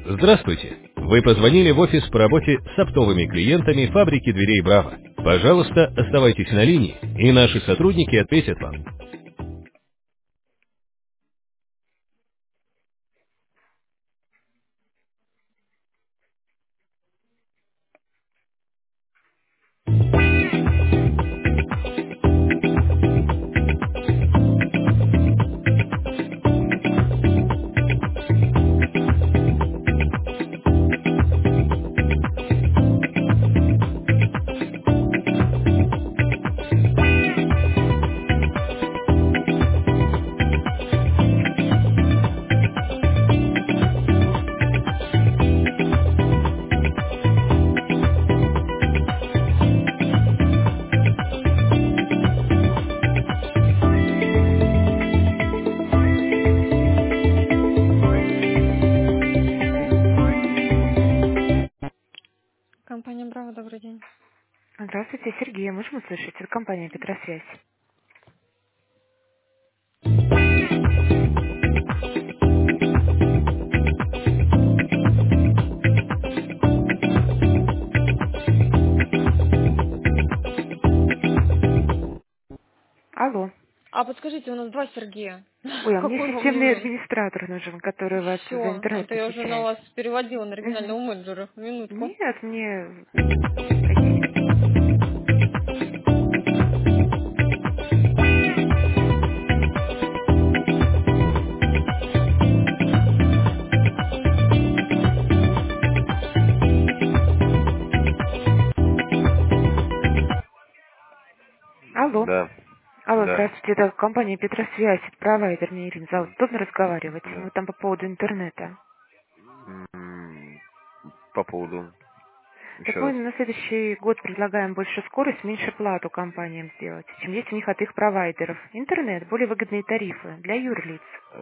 Здравствуйте! Вы позвонили в офис по работе с оптовыми клиентами фабрики дверей «Браво». Пожалуйста, оставайтесь на линии, и наши сотрудники ответят вам. Компания «Браво», добрый день. Здравствуйте, Сергей. Можем услышать? Это компания «Петросвязь». Алло. А подскажите, у нас два Сергея. Ой, а мне Какой вам системный нужен? администратор нужен, который вас за Все, интернет это я уже на посещает. вас переводила на Угу. регионального менеджера. Минутку. Нет, мне такие. Алло. Да, Алло, да, здравствуйте. Это компания «Петросвязь». Это провайдер, меня Ирина зовут. Удобно разговаривать? да. Мы там по поводу интернета. По поводу, Так еще мы раз. на следующий год предлагаем больше скорость, меньше плату компаниям сделать, чем есть у них от их провайдеров. Интернет, более выгодные тарифы для юрлиц.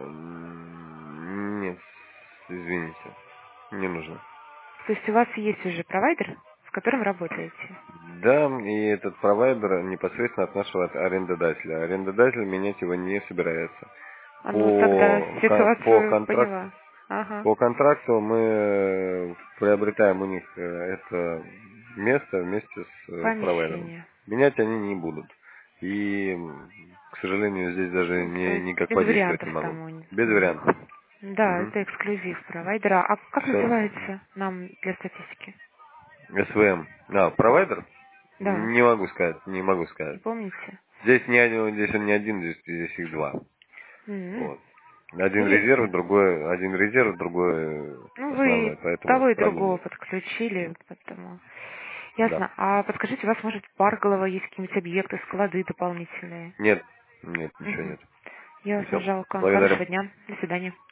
Нет, извините, не нужно. То есть у вас есть уже провайдер, с которым работаете? Да, и этот провайдер непосредственно от нашего арендодателя. Арендодатель менять его не собирается. Ну, тогда По ситуацию контракту, поняла. Ага, по контракту мы приобретаем у них это место вместе с провайдером. помещение. Менять они не будут. И, к сожалению, здесь даже Ну, то есть никак без подействовать не вариантов могу. там Без у них. вариантов. Да, это эксклюзив провайдера. А как Все. называется нам для статистики? СВМ. Провайдер? Да, Не могу не сказать. помните? Здесь он не один, здесь их два. М. Вот. Один резерв, Интересно. другой Ну, основной, вы поэтому того и проблем другого нет. подключили, поэтому... Да. Ясно. А подскажите, у вас, может, Парголова есть какие-нибудь объекты, склады дополнительные? Нет, ничего Угу. нет. Ясно, Все. жалко. Благодарю. Хорошего дня. До свидания.